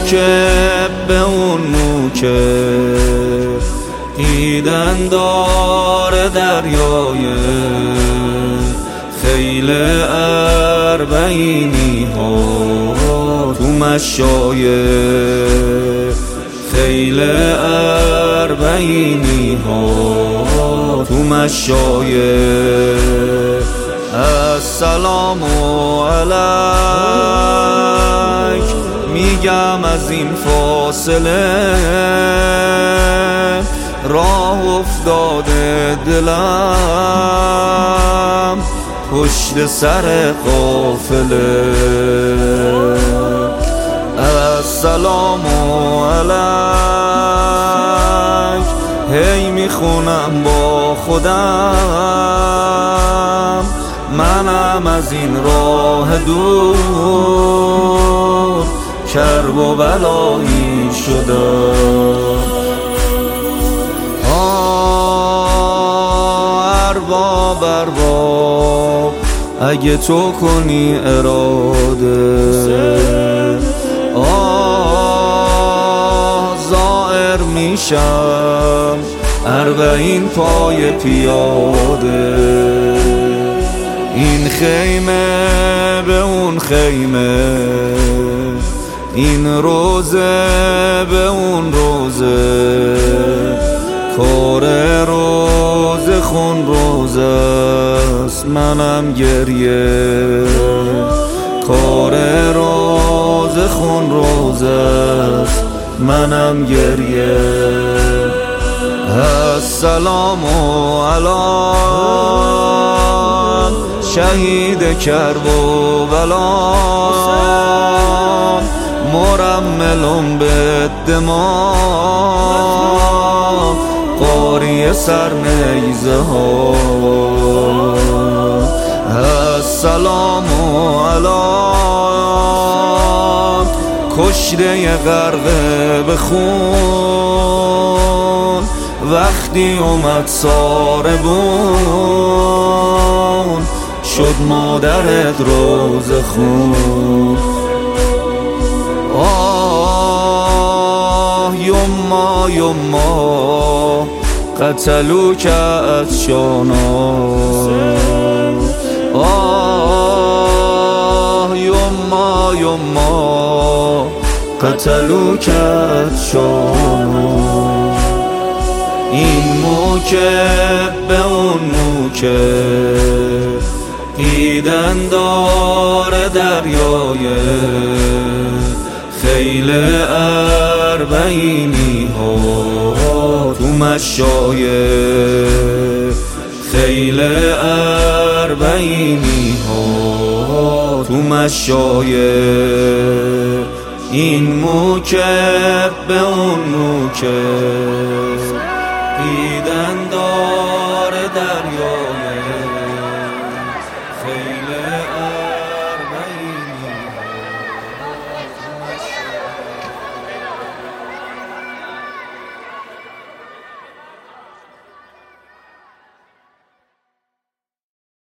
موکب به اون موکب دیدن داره دریای خیل اربعینی ها تو مشایخ خیل اربعینی ها تو مشایخ السلام علیک میگم از این فاصله راه افتاده دلم پشت سر قافله السلام علیک هی میخونم با خودم منم از این راه دور کرب و بلایی شدم ارباب ارباب اگه تو کنی اراده زائر میشم اربعین پای پیاده این خیمه به اون خیمه این روزه به اون روزه کار روزه خون روزه است منم گریه کار روزه خون روزه است منم گریه السلام علیکم شهید کرب و بلام مرملم به دماغ قاری سرنیزه ها السلام علیکم کشته غرقه به خون وقتی اومد ساربون شد مادرت روز خون یما یما قتلوک از شانا یما یما قتلوک از شانا این موکب به اون موکب دیدن داره دریای خیل اربعینی ها تو مشایخ خیل اربعینی ها تو مشایخ این موکب به اون موکب دیدن داره دریای